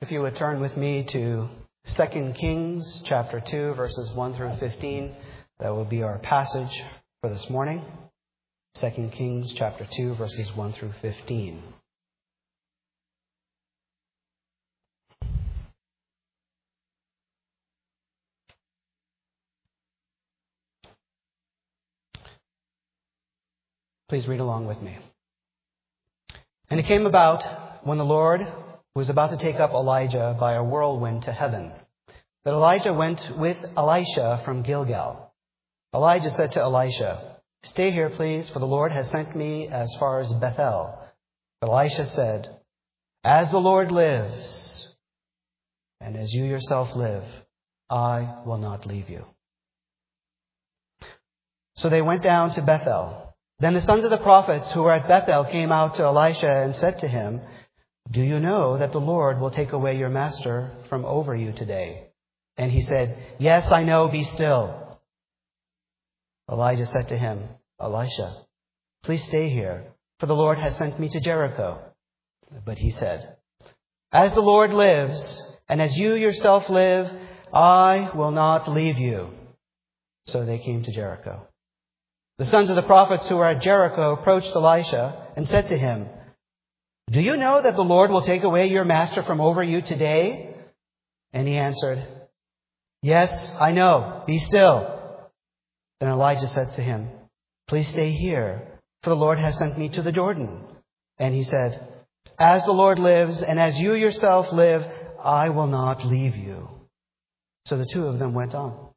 If you would turn with me to 2 Kings chapter 2, verses 1 through 15. That will be our passage for this morning. 2 Kings chapter 2, verses 1 through 15. Please read along with me. And it came about when the Lord was about to take up Elijah by a whirlwind to heaven, that Elijah went with Elisha from Gilgal. Elijah said to Elisha, "Stay here, please, for the Lord has sent me as far as Bethel." But Elisha said, "As the Lord lives, and as you yourself live, I will not leave you." So they went down to Bethel. Then the sons of the prophets who were at Bethel came out to Elisha and said to him, "Do you know that the Lord will take away your master from over you today?" And he said, "Yes, I know, be still." Elijah said to him, "Elisha, please stay here, for the Lord has sent me to Jericho." But he said, "As the Lord lives, and as you yourself live, I will not leave you." So they came to Jericho. The sons of the prophets who were at Jericho approached Elisha and said to him, "Do you know that the Lord will take away your master from over you today?" And he answered, "Yes, I know. Be still." Then Elijah said to him, "Please stay here, for the Lord has sent me to the Jordan." And he said, "As the Lord lives, and as you yourself live, I will not leave you." So the two of them went on.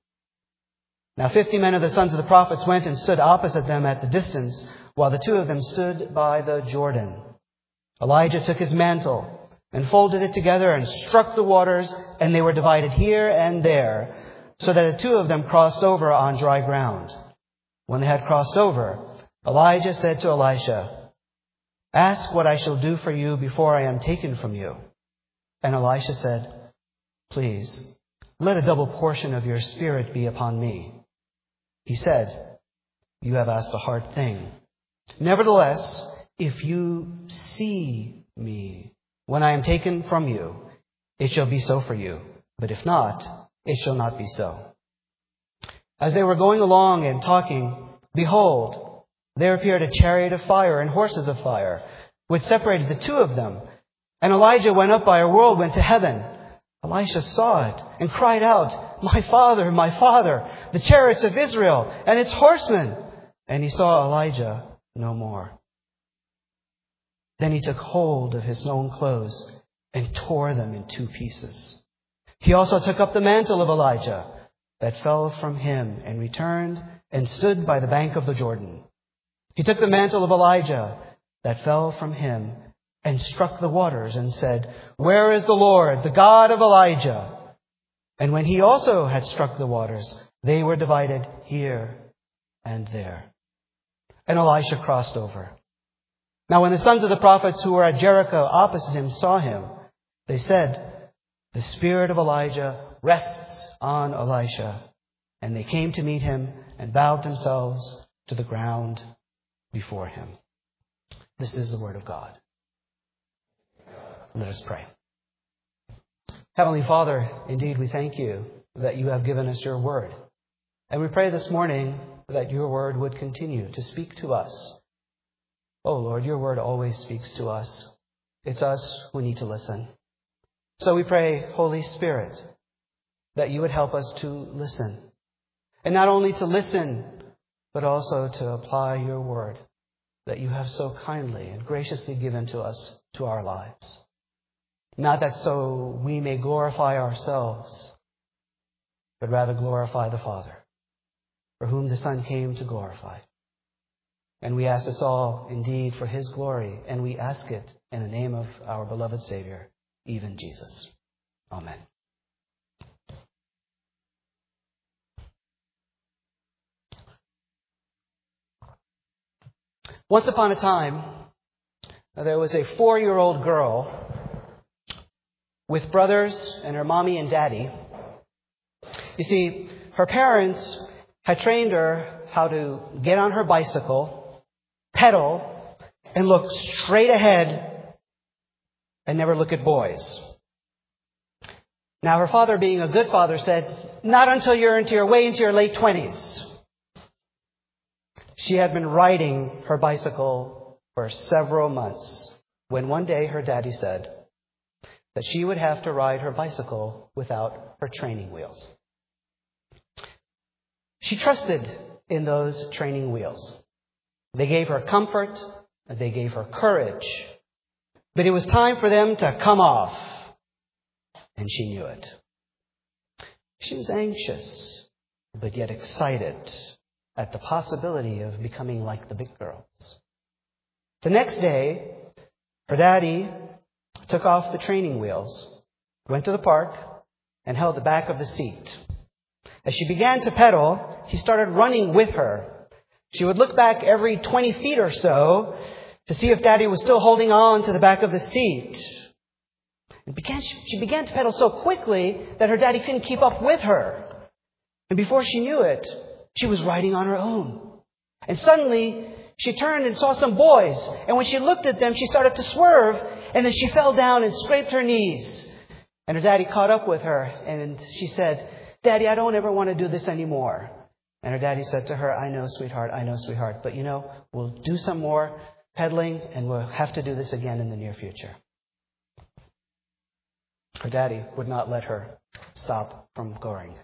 Now 50 men of the sons of the prophets went and stood opposite them at the distance, while the two of them stood by the Jordan. Elijah took his mantle and folded it together and struck the waters, and they were divided here and there, so that the two of them crossed over on dry ground. When they had crossed over, Elijah said to Elisha, "Ask what I shall do for you before I am taken from you." And Elisha said, "Please, let a double portion of your spirit be upon me." He said, "You have asked a hard thing. Nevertheless, if you see me when I am taken from you, it shall be so for you. But if not, it shall not be so." As they were going along and talking, behold, there appeared a chariot of fire and horses of fire, which separated the two of them. And Elijah went up by a whirlwind to heaven. Elisha saw it and cried out, my father, the chariots of Israel and its horsemen." And he saw Elijah no more. Then he took hold of his own clothes and tore them in two pieces. He also took up the mantle of Elijah that fell from him and returned and stood by the bank of the Jordan. He took the mantle of Elijah that fell from him and struck the waters and said, "Where is the Lord, the God of Elijah?" And when he also had struck the waters, they were divided here and there. And Elisha crossed over. Now when the sons of the prophets who were at Jericho opposite him saw him, they said, "The spirit of Elijah rests on Elisha." And they came to meet him and bowed themselves to the ground before him. This is the word of God. Let us pray. Heavenly Father, indeed we thank you that you have given us your word. And we pray this morning that your word would continue to speak to us. Oh Lord, your word always speaks to us. It's us who need to listen. So we pray, Holy Spirit, that you would help us to listen. And not only to listen, but also to apply your word that you have so kindly and graciously given to us to our lives. Not that so we may glorify ourselves, but rather glorify the Father, for whom the Son came to glorify. And we ask this all indeed for his glory, and we ask it in the name of our beloved Savior, even Jesus. Amen. Once upon a time, there was a 4-year-old girl with brothers and her mommy and daddy. You see, her parents had trained her how to get on her bicycle, pedal, and look straight ahead and never look at boys. Now, her father, being a good father, said, not until you're way into your late 20s. She had been riding her bicycle for several months when one day her daddy said that she would have to ride her bicycle without her training wheels. She trusted in those training wheels. They gave her comfort, and they gave her courage. But it was time for them to come off. And she knew it. She was anxious, but yet excited at the possibility of becoming like the big girls. The next day, her daddy took off the training wheels, went to the park, and held the back of the seat. As she began to pedal, he started running with her. She would look back every 20 feet or so to see if Daddy was still holding on to the back of the seat. She began to pedal so quickly that her daddy couldn't keep up with her. And before she knew it, she was riding on her own. And suddenly, she turned and saw some boys. And when she looked at them, she started to swerve. And then she fell down and scraped her knees. And her daddy caught up with her. And she said, Daddy, I don't ever want to do this anymore. And her daddy said to her, I know, sweetheart. But we'll do some more pedaling and we'll have to do this again in the near future. Her daddy would not let her stop from going.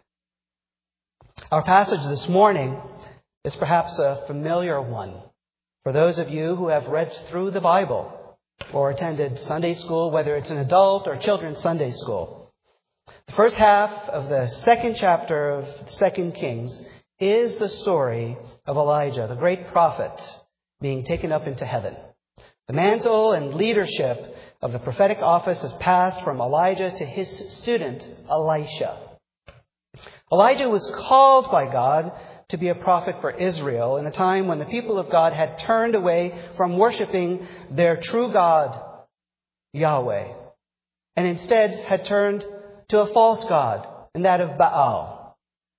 Our passage this morning is perhaps a familiar one for those of you who have read through the Bible or attended Sunday school, whether it's an adult or children's Sunday school. The first half of the second chapter of 2 Kings is the story of Elijah, the great prophet, being taken up into heaven. The mantle and leadership of the prophetic office has passed from Elijah to his student, Elisha. Elijah was called by God to be a prophet for Israel in a time when the people of God had turned away from worshiping their true God, Yahweh, and instead had turned to a false god, and that of Baal.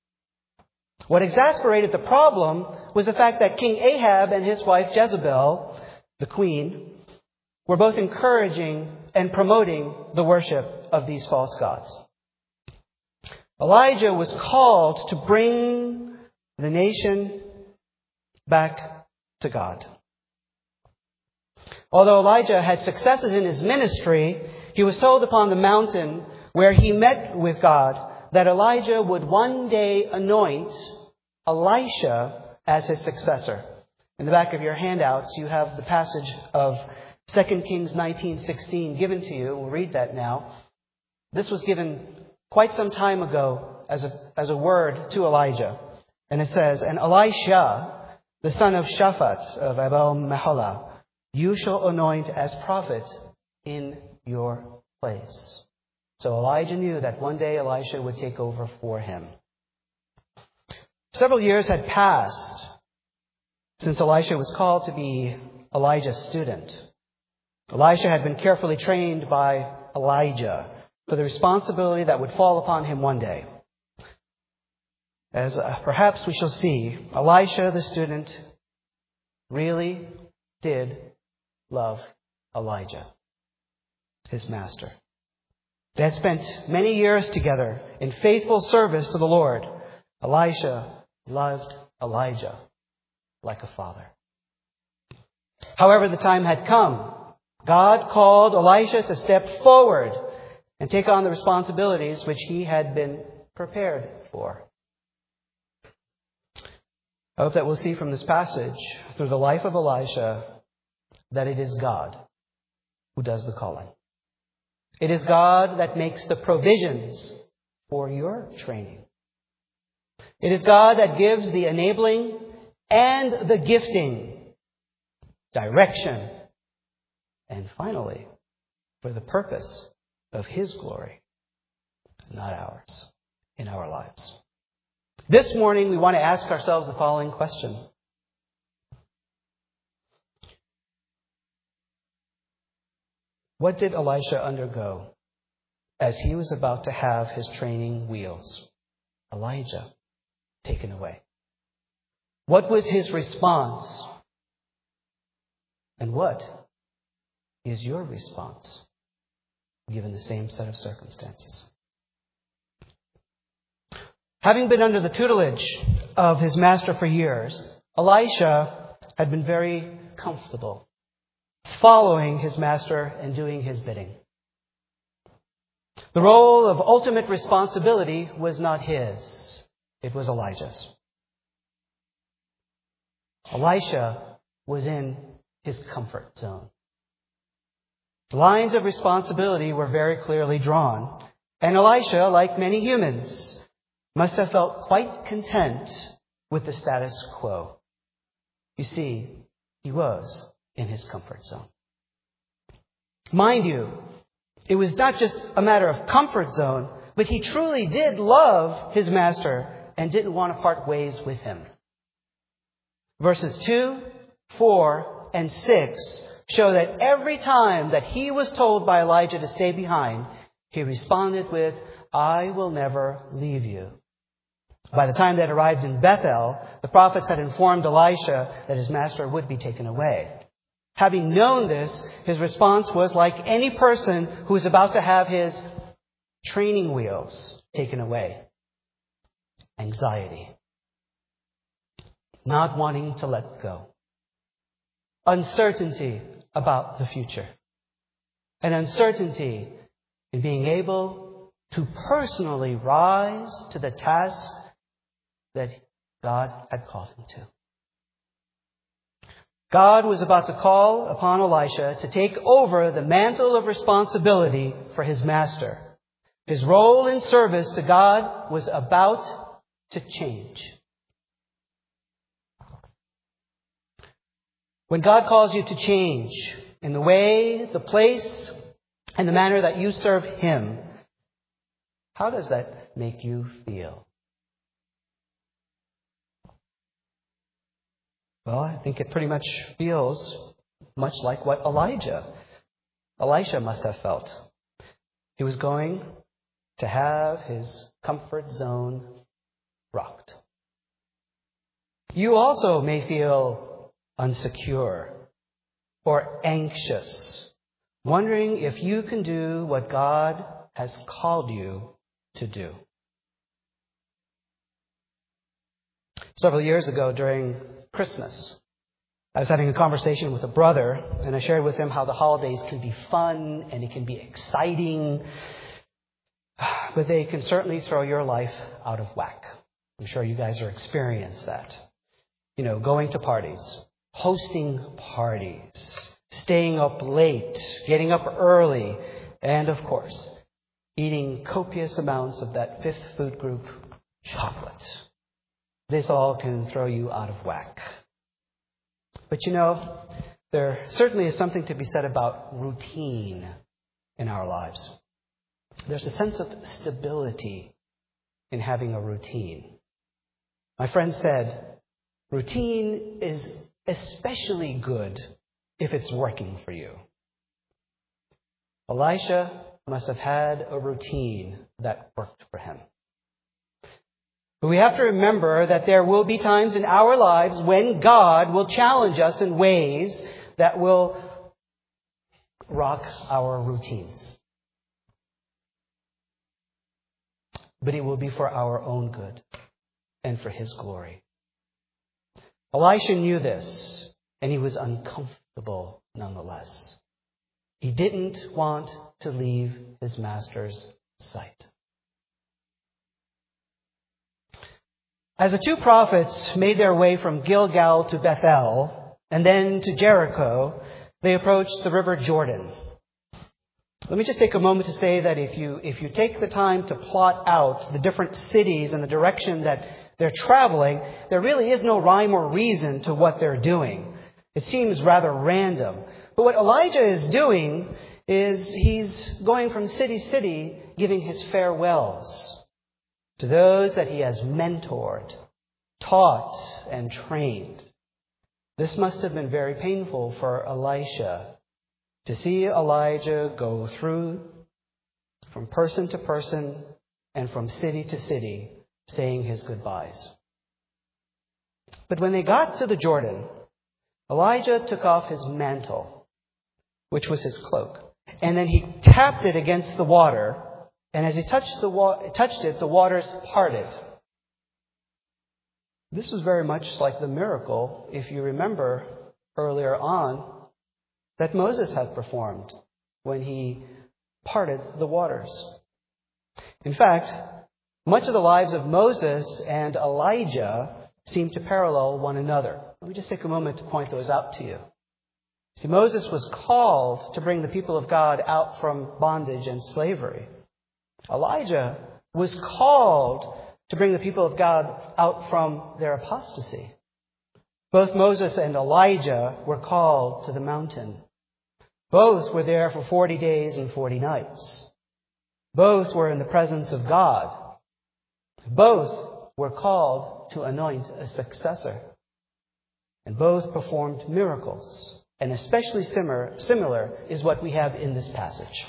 What exasperated the problem was the fact that King Ahab and his wife Jezebel, the queen, were both encouraging and promoting the worship of these false gods. Elijah was called to bring the nation back to God. Although Elijah had successes in his ministry, he was told upon the mountain where he met with God that Elijah would one day anoint Elisha as his successor. In the back of your handouts, you have the passage of 2 Kings 19:16 given to you. We'll read that now. This was given quite some time ago as a word to Elijah. And it says, And Elisha, the son of Shaphat of Abel Meholah, you shall anoint as prophet in your place. So Elijah knew that one day Elisha would take over for him. Several years had passed since Elisha was called to be Elijah's student. Elisha had been carefully trained by Elijah for the responsibility that would fall upon him one day. As perhaps we shall see, Elisha, the student, really did love Elijah, his master. They had spent many years together in faithful service to the Lord. Elisha loved Elijah like a father. However, the time had come. God called Elisha to step forward and take on the responsibilities which he had been prepared for. I hope that we'll see from this passage, through the life of Elisha, that it is God who does the calling. It is God that makes the provisions for your training. It is God that gives the enabling and the gifting, direction, and finally, for the purpose of His glory, not ours, in our lives. This morning, we want to ask ourselves the following question. What did Elisha undergo as he was about to have his training wheels, Elijah, taken away? What was his response? And what is your response given the same set of circumstances? Having been under the tutelage of his master for years, Elisha had been very comfortable following his master and doing his bidding. The role of ultimate responsibility was not his. It was Elijah's. Elisha was in his comfort zone. The lines of responsibility were very clearly drawn, and Elisha, like many humans, must have felt quite content with the status quo. You see, he was in his comfort zone. Mind you, it was not just a matter of comfort zone, but he truly did love his master and didn't want to part ways with him. Verses 2, 4, and 6 show that every time that he was told by Elijah to stay behind, he responded with, "I will never leave you." By the time they had arrived in Bethel, the prophets had informed Elisha that his master would be taken away. Having known this, his response was like any person who is about to have his training wheels taken away. Anxiety. Not wanting to let go. Uncertainty about the future. An uncertainty in being able to personally rise to the task that God had called him to. God was about to call upon Elisha to take over the mantle of responsibility for his master. His role in service to God was about to change. When God calls you to change in the way, the place, and the manner that you serve Him, how does that make you feel? Well, I think it pretty much feels much like what Elisha must have felt. He was going to have his comfort zone rocked. You also may feel unsecure or anxious, wondering if you can do what God has called you to do. Several years ago during Christmas, I was having a conversation with a brother, and I shared with him how the holidays can be fun and it can be exciting, but they can certainly throw your life out of whack. I'm sure you guys are experienced that. You know, going to parties, hosting parties, staying up late, getting up early, and of course, eating copious amounts of that fifth food group, chocolate. This all can throw you out of whack. But you know, there certainly is something to be said about routine in our lives. There's a sense of stability in having a routine. My friend said, routine is especially good if it's working for you. Elisha must have had a routine that worked for him. But we have to remember that there will be times in our lives when God will challenge us in ways that will rock our routines. But it will be for our own good and for His glory. Elisha knew this, and he was uncomfortable nonetheless. He didn't want to leave his master's sight. As the two prophets made their way from Gilgal to Bethel and then to Jericho, they approached the river Jordan. Let me just take a moment to say that if you take the time to plot out the different cities and the direction that they're traveling, there really is no rhyme or reason to what they're doing. It seems rather random. But what Elijah is doing is he's going from city to city, giving his farewells to those that he has mentored, taught, and trained. This must have been very painful for Elisha to see Elijah go through from person to person and from city to city, saying his goodbyes. But when they got to the Jordan, Elijah took off his mantle, which was his cloak, and then he tapped it against the water. And as he touched it, the waters parted. This was very much like the miracle, if you remember earlier on, that Moses had performed when he parted the waters. In fact, much of the lives of Moses and Elijah seem to parallel one another. Let me just take a moment to point those out to you. See, Moses was called to bring the people of God out from bondage and slavery. Elijah was called to bring the people of God out from their apostasy. Both Moses and Elijah were called to the mountain. Both were there for 40 days and 40 nights. Both were in the presence of God. Both were called to anoint a successor. And both performed miracles. And especially similar is what we have in this passage.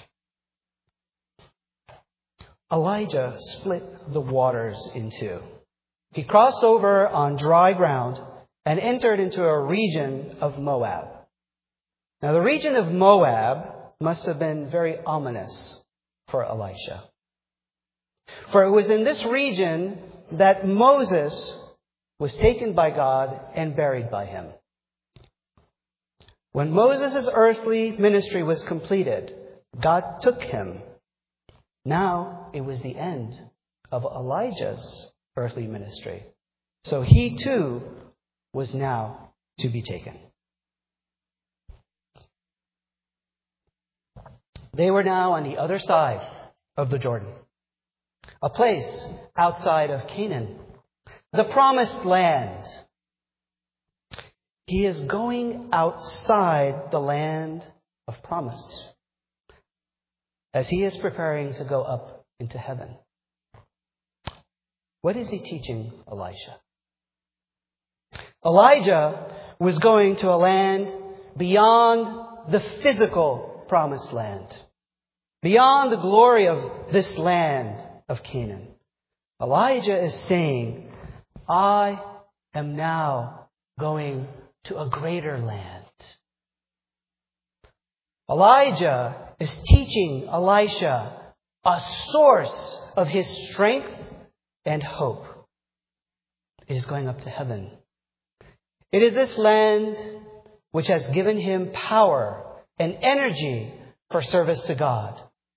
Elijah split the waters in two. He crossed over on dry ground and entered into a region of Moab. Now, the region of Moab must have been very ominous for Elisha. For it was in this region that Moses was taken by God and buried by him. When Moses' earthly ministry was completed, God took him. Now it was the end of Elijah's earthly ministry. So he too was now to be taken. They were now on the other side of the Jordan, a place outside of Canaan, the promised land. He is going outside the land of promise as he is preparing to go up into heaven. What is he teaching Elisha? Elijah was going to a land beyond the physical promised land, beyond the glory of this land of Canaan. Elijah is saying, I am now going to a greater land. Elijah is teaching Elisha a source of his strength and hope. It is going up to heaven. It is this land which has given him power and energy for service to God.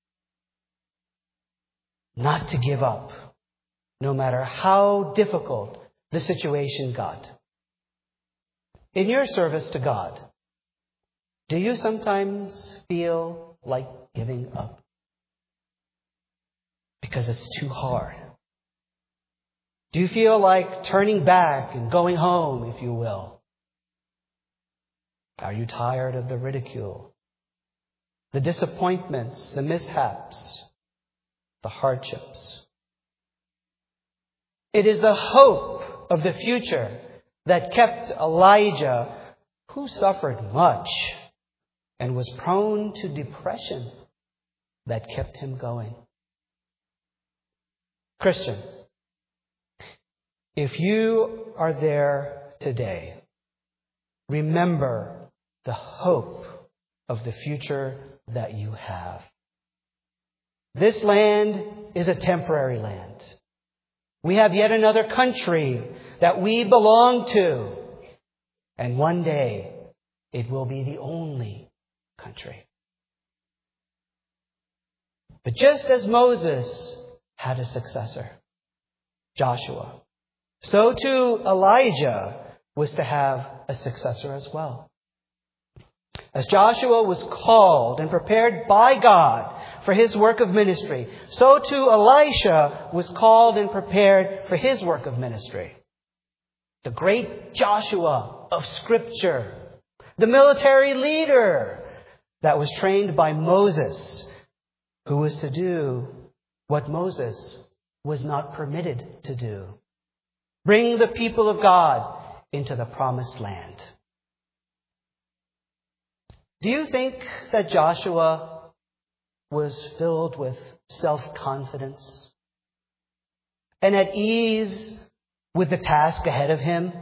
Not to give up, no matter how difficult the situation got. In your service to God, do you sometimes feel like giving up? Because it's too hard. Do you feel like turning back and going home, if you will? Are you tired of the ridicule, the disappointments, the mishaps, the hardships? It is the hope of the future that kept Elijah, who suffered much and was prone to depression, that kept him going. Christian, if you are there today, remember the hope of the future that you have. This land is a temporary land. We have yet another country that we belong to. And one day, it will be the only country. But just as Moses had a successor, Joshua, so too Elijah was to have a successor as well. As Joshua was called and prepared by God for his work of ministry, so too Elisha was called and prepared for his work of ministry. The great Joshua of Scripture, the military leader that was trained by Moses, who was to do what Moses was not permitted to do. Bring the people of God into the promised land. Do you think that Joshua was filled with self-confidence and at ease with the task ahead of him?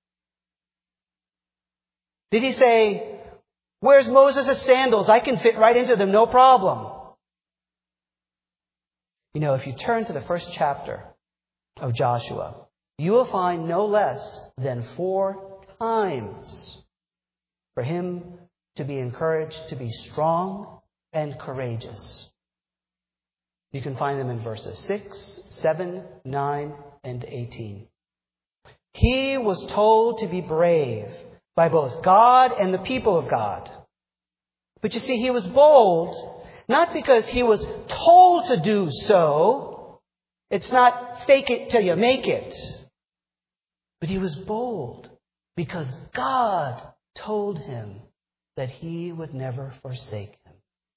Did he say, "Where's Moses' sandals? I can fit right into them, no problem." You know, if you turn to the first chapter of Joshua, you will find no less than 4 times for him to be encouraged to be strong and courageous. You can find them in verses 6, 7, 9, and 18. He was told to be brave by both God and the people of God. But you see, he was bold not because he was told to do so. It's not fake it till you make it. But he was bold because God told him that he would never forsake him.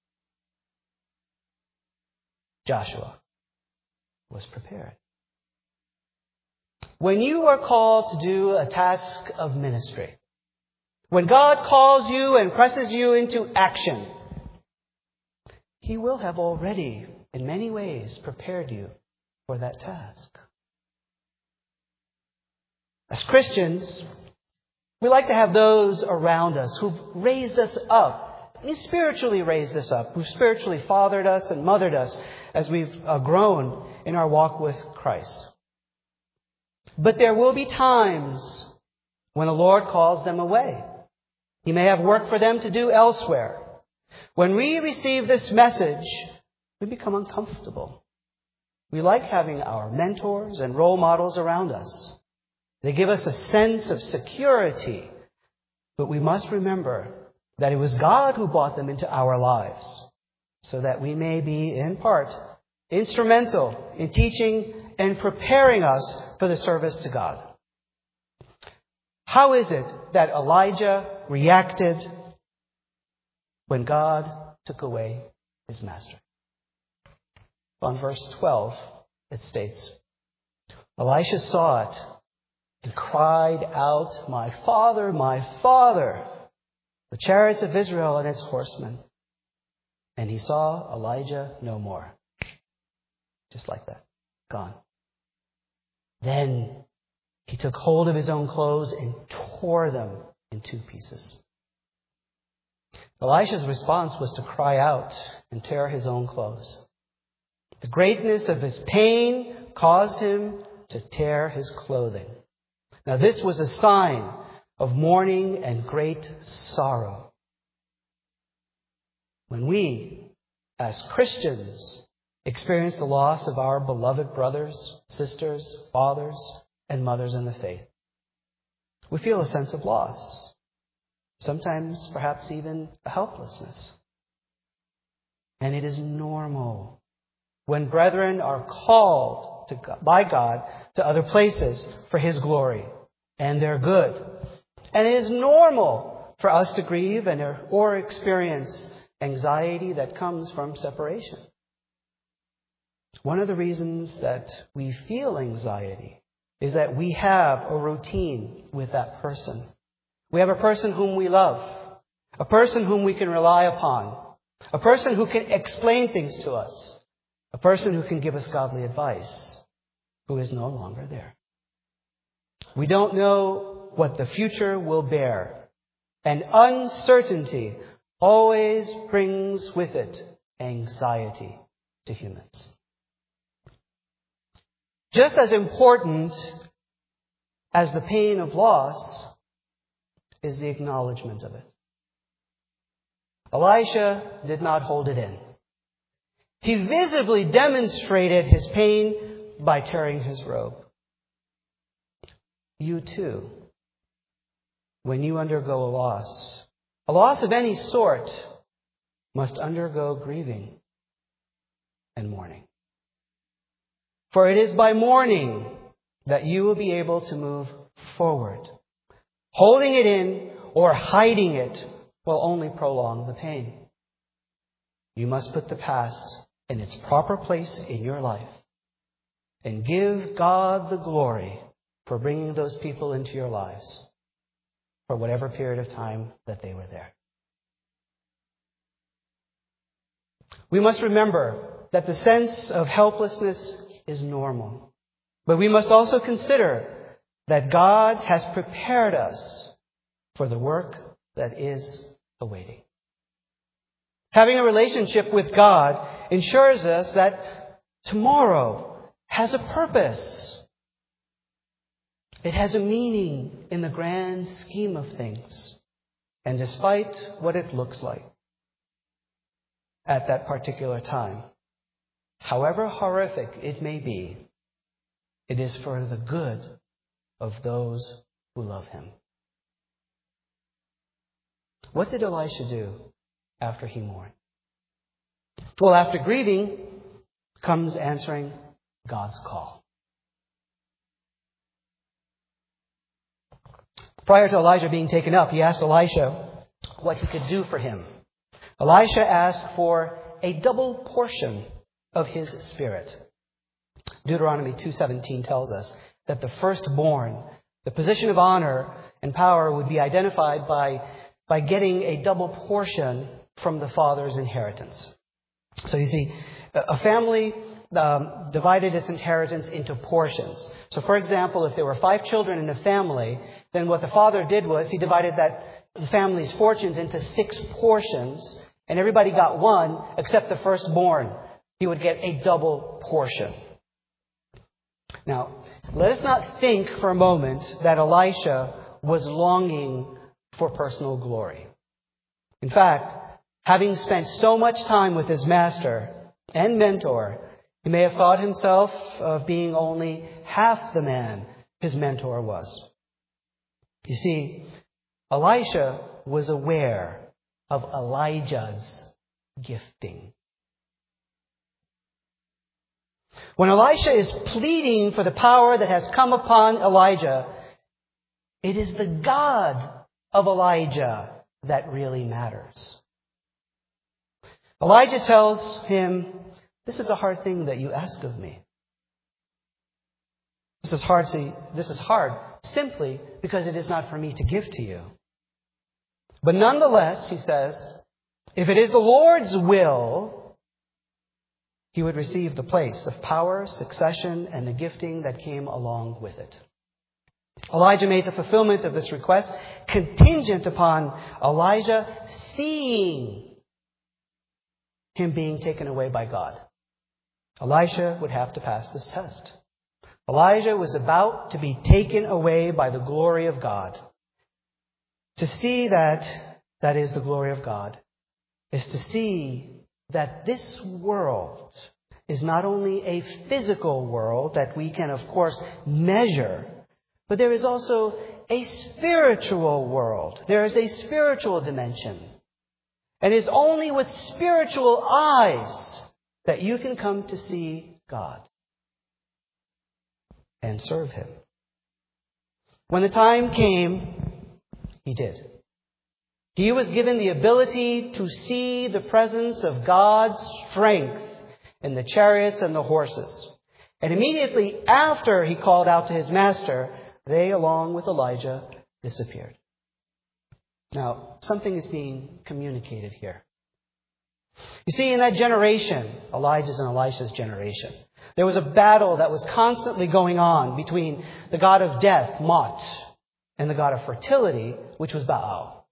Joshua was prepared. When you are called to do a task of ministry, when God calls you and presses you into action, he will have already, in many ways, prepared you for that task. As Christians, we like to have those around us who've raised us up, spiritually raised us up, who spiritually fathered us and mothered us as we've grown in our walk with Christ. But there will be times when the Lord calls them away. He may have work for them to do elsewhere. When we receive this message, we become uncomfortable. We like having our mentors and role models around us. They give us a sense of security. But we must remember that it was God who brought them into our lives, so that we may be, in part, instrumental in teaching and preparing us for the service to God. How is it that Elijah reacted when God took away his master? On verse 12, it states, Elisha saw it and cried out, my father, the chariots of Israel and its horsemen. And he saw Elijah no more. Just like that. Gone. Then he took hold of his own clothes and tore them in 2 pieces. Elisha's response was to cry out and tear his own clothes. The greatness of his pain caused him to tear his clothing. Now this was a sign of mourning and great sorrow. When we, as Christians, experience the loss of our beloved brothers, sisters, fathers, and mothers in the faith, we feel a sense of loss. Sometimes, perhaps even a helplessness. And it is normal when brethren are called by God to other places for his glory and their good. And it is normal for us to grieve or experience anxiety that comes from separation. One of the reasons that we feel anxiety is that we have a routine with that person. We have a person whom we love, a person whom we can rely upon, a person who can explain things to us, a person who can give us godly advice, who is no longer there. We don't know what the future will bear, and uncertainty always brings with it anxiety to humans. Just as important as the pain of loss is the acknowledgement of it. Elisha did not hold it in. He visibly demonstrated his pain by tearing his robe. You too, when you undergo a loss of any sort, must undergo grieving and mourning. For it is by mourning that you will be able to move forward. Holding it in or hiding it will only prolong the pain. You must put the past in its proper place in your life and give God the glory for bringing those people into your lives for whatever period of time that they were there. We must remember that the sense of helplessness is normal. But we must also consider that God has prepared us for the work that is awaiting. Having a relationship with God ensures us that tomorrow has a purpose. It has a meaning in the grand scheme of things. And despite what it looks like at that particular time, however horrific it may be, it is for the good of those who love him. What did Elisha do after he mourned? Well, after grieving comes answering God's call. Prior to Elijah being taken up, he asked Elisha what he could do for him. Elisha asked for a double portion of his spirit. Deuteronomy 2:17 tells us that the firstborn, the position of honor and power, would be identified by getting a double portion from the father's inheritance. So you see, a family divided its inheritance into portions. So for example, if there were 5 children in a family, then what the father did was he divided the family's fortunes into 6 portions, and everybody got one except the firstborn. He would get a double portion. Now, let us not think for a moment that Elisha was longing for personal glory. In fact, having spent so much time with his master and mentor, he may have thought himself of being only half the man his mentor was. You see, Elisha was aware of Elijah's gifting. When Elisha is pleading for the power that has come upon Elijah, it is the God of Elijah that really matters. Elijah tells him, "This is a hard thing that you ask of me. This is hard simply because it is not for me to give to you. But nonetheless," he says, "if it is the Lord's will, he would receive the place of power, succession, and the gifting that came along with it." Elijah made the fulfillment of this request contingent upon Elijah seeing him being taken away by God. Elisha would have to pass this test. Elijah was about to be taken away by the glory of God. To see that is the glory of God, is to see that this world is not only a physical world that we can, of course, measure, but there is also a spiritual world. There is a spiritual dimension. And it is only with spiritual eyes that you can come to see God and serve him. When the time came, he did. He was given the ability to see the presence of God's strength in the chariots and the horses. And immediately after he called out to his master, they, along with Elijah, disappeared. Now, something is being communicated here. You see, in that generation, Elijah's and Elisha's generation, there was a battle that was constantly going on between the god of death, Mot, and the god of fertility, which was Baal.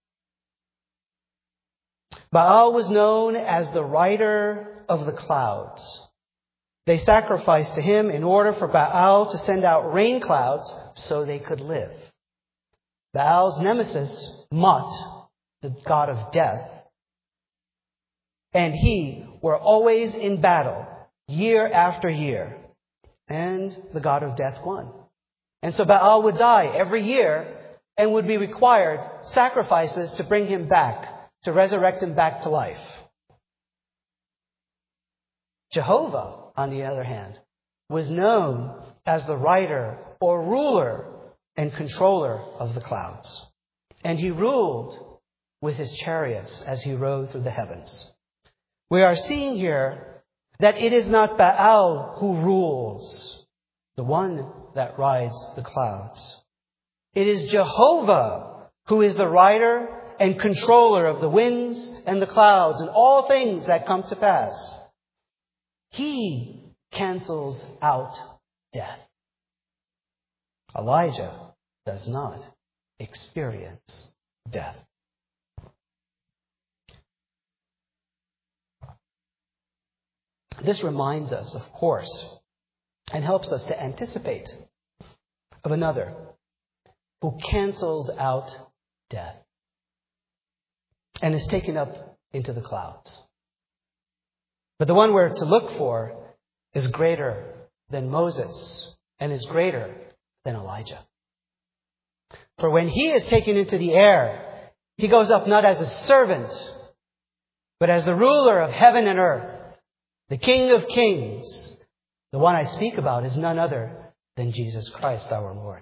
Baal was known as the rider of the clouds. They sacrificed to him in order for Baal to send out rain clouds so they could live. Baal's nemesis, Mot, the god of death, and he were always in battle, year after year. And the god of death won. And so Baal would die every year and would be required sacrifices to bring him back, to resurrect him back to life. Jehovah, on the other hand, was known as the rider or ruler and controller of the clouds. And he ruled with his chariots as he rode through the heavens. We are seeing here that it is not Baal who rules, the one that rides the clouds. It is Jehovah who is the rider and controller of the winds and the clouds and all things that come to pass. He cancels out death. Elijah does not experience death. This reminds us, of course, and helps us to anticipate of another who cancels out death and is taken up into the clouds. But the one we're to look for is greater than Moses and is greater than Elijah. For when he is taken into the air, he goes up not as a servant, but as the ruler of heaven and earth, the King of kings. The one I speak about is none other than Jesus Christ our Lord.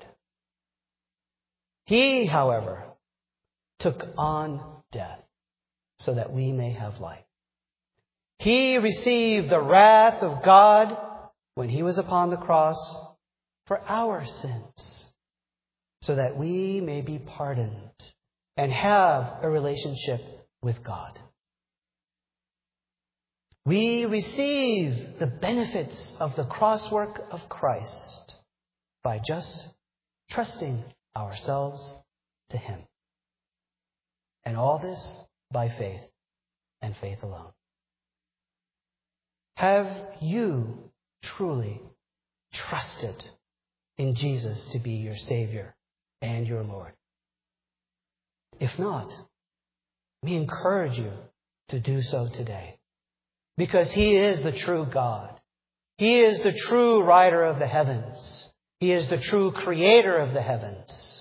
He, however, took on death so that we may have life. He received the wrath of God when he was upon the cross for our sins, so that we may be pardoned and have a relationship with God. We receive the benefits of the cross work of Christ by just trusting ourselves to him. And all this by faith and faith alone. Have you truly trusted in Jesus to be your Savior and your Lord? If not, we encourage you to do so today. Because he is the true God. He is the true rider of the heavens. He is the true creator of the heavens.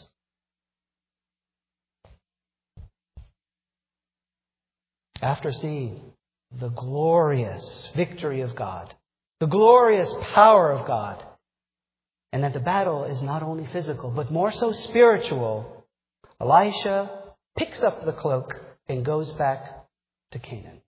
After seeing the glorious victory of God, the glorious power of God, and that the battle is not only physical, but more so spiritual, Elisha picks up the cloak and goes back to Canaan.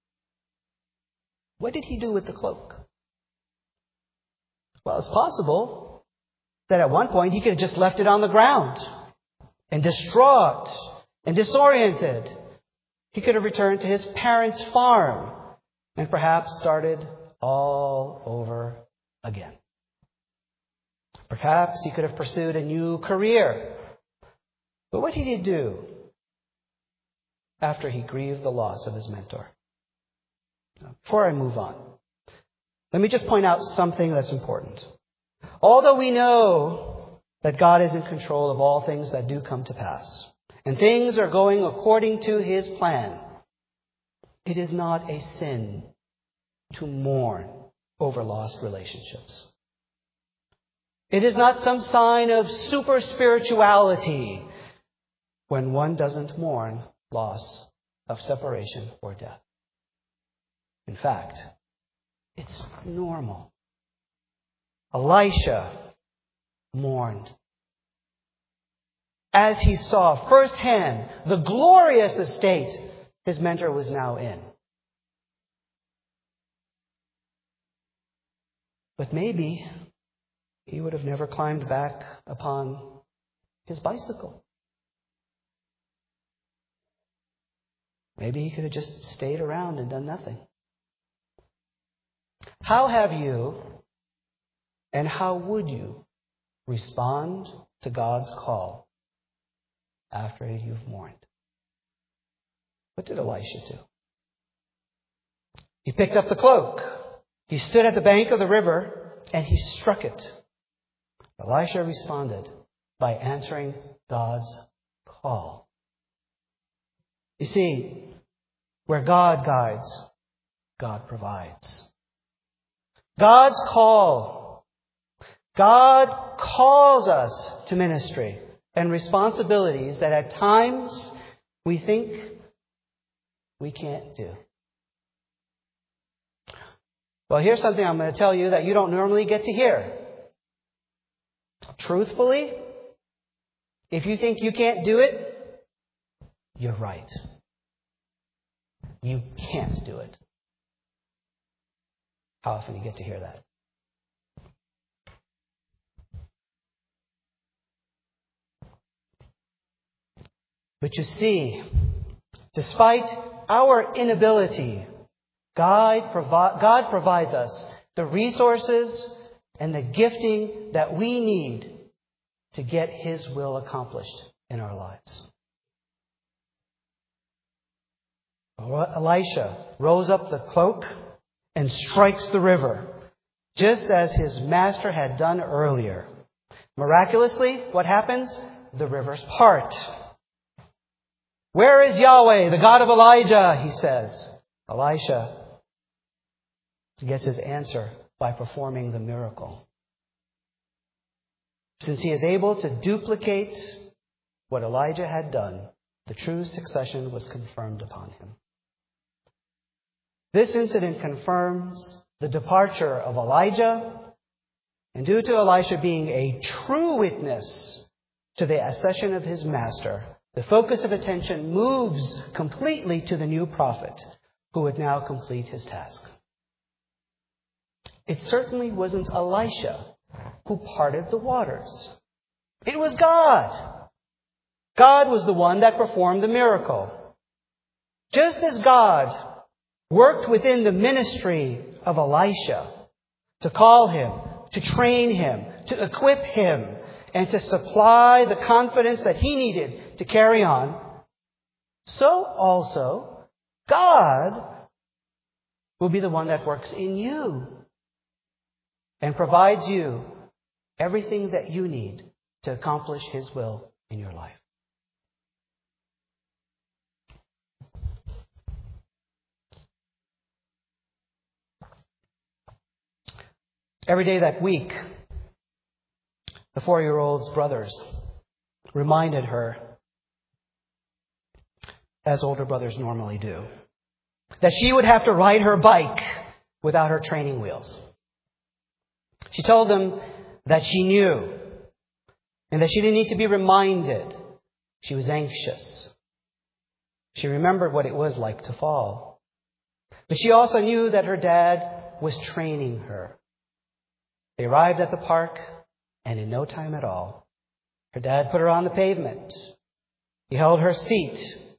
What did he do with the cloak? Well, it's possible that at one point he could have just left it on the ground and distraught and disoriented. He could have returned to his parents' farm and perhaps started all over again. Perhaps he could have pursued a new career. But what did he do after he grieved the loss of his mentor? Before I move on, let me just point out something that's important. Although we know that God is in control of all things that do come to pass, and things are going according to his plan, it is not a sin to mourn over lost relationships. It is not some sign of super spirituality when one doesn't mourn loss of separation or death. In fact, it's normal. Elisha mourned as he saw firsthand the glorious estate his mentor was now in. But maybe he would have never climbed back upon his bicycle. Maybe he could have just stayed around and done nothing. How have you and how would you respond to God's call after you've mourned? What did Elisha do? He picked up the cloak. He stood at the bank of the river and he struck it. Elisha responded by answering God's call. You see, where God guides, God provides. God's call. God calls us to ministry and responsibilities that at times we think we can't do. Well, here's something I'm going to tell you that you don't normally get to hear. Truthfully, if you think you can't do it, you're right. You can't do it. How often do you get to hear that? But you see, despite our inability, God provides us the resources and the gifting that we need to get his will accomplished in our lives. Elisha rolls up the cloak and strikes the river, just as his master had done earlier. Miraculously, what happens? the rivers part. Where is Yahweh, the God of Elijah? He says. Elisha gets his answer by performing the miracle. Since he is able to duplicate what Elijah had done, the true succession was confirmed upon him. This incident confirms the departure of Elijah, and due to Elisha being a true witness to the accession of his master, the focus of attention moves completely to the new prophet who would now complete his task. It certainly wasn't Elisha who parted the waters. It was God. God was the one that performed the miracle. Just as God worked within the ministry of Elisha to call him, to train him, to equip him, and to supply the confidence that he needed to carry on, so also God will be the one that works in you and provides you everything that you need to accomplish His will in your life. Every day that week, the 4-year-old's brothers reminded her, as older brothers normally do, that she would have to ride her bike without her training wheels. She told them that she knew and that she didn't need to be reminded. She was anxious. She remembered what it was like to fall. But she also knew that her dad was training her. They arrived at the park, and in no time at all, her dad put her on the pavement. He held her seat.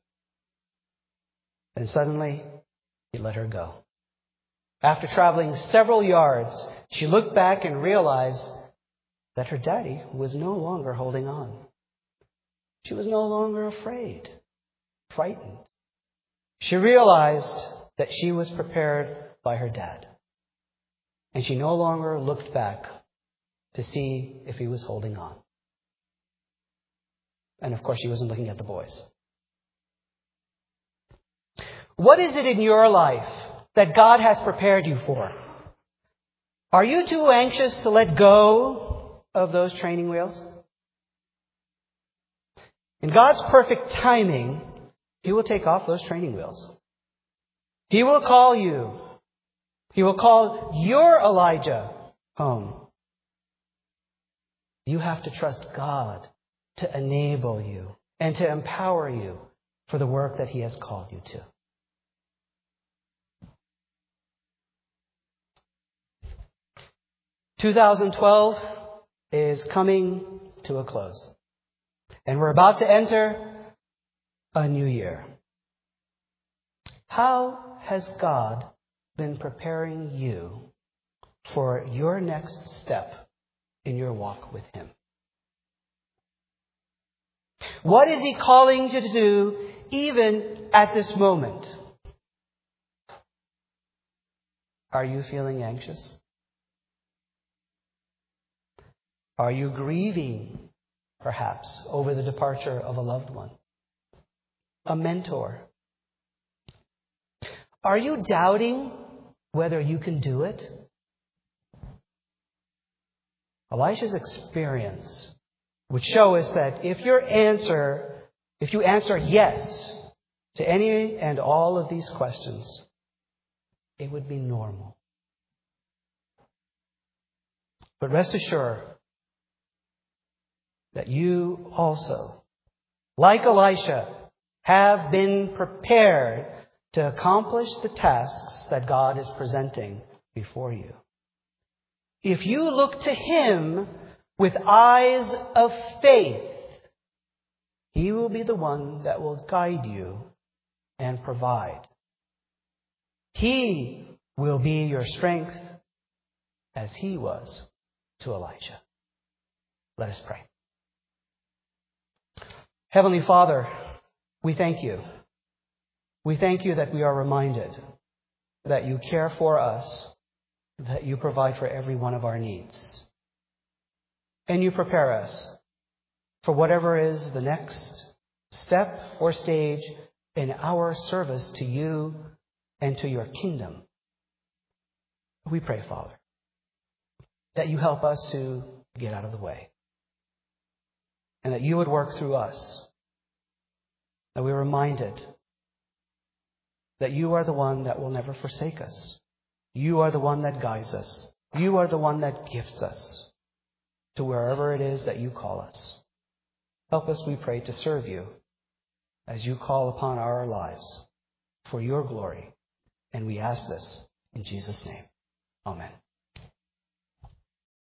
And suddenly, he let her go. After traveling several yards, she looked back and realized that her daddy was no longer holding on. She was no longer afraid, frightened. She realized that she was prepared by her dad. And she no longer looked back to see if he was holding on. And of course, she wasn't looking at the boys. What is it in your life that God has prepared you for? Are you too anxious to let go of those training wheels? In God's perfect timing, He will take off those training wheels. He will call you. He will call your Elijah home. You have to trust God to enable you and to empower you for the work that He has called you to. "2012 is coming to a close. And we're about to enter a new year. How has God been preparing you for your next step in your walk with Him? What is He calling you to do even at this moment? Are you feeling anxious? Are you grieving, perhaps, over the departure of a loved one, a mentor? Are you doubting whether you can do it? Elisha's experience would show us that if you answer yes to any and all of these questions, it would be normal. But rest assured that you also, like Elisha, have been prepared to accomplish the tasks that God is presenting before you. If you look to Him with eyes of faith, He will be the one that will guide you and provide. He will be your strength as He was to Elijah. Let us pray. Heavenly Father, we thank You. We thank You that we are reminded that You care for us, that You provide for every one of our needs. And You prepare us for whatever is the next step or stage in our service to you and to your kingdom. We pray, Father, that you help us to get out of the way, and that you would work through us, that we're reminded that you are the one that will never forsake us. You are the one that guides us. You are the one that gifts us to wherever it is that you call us. Help us, we pray, to serve you as you call upon our lives for your glory. And we ask this in Jesus' name. Amen.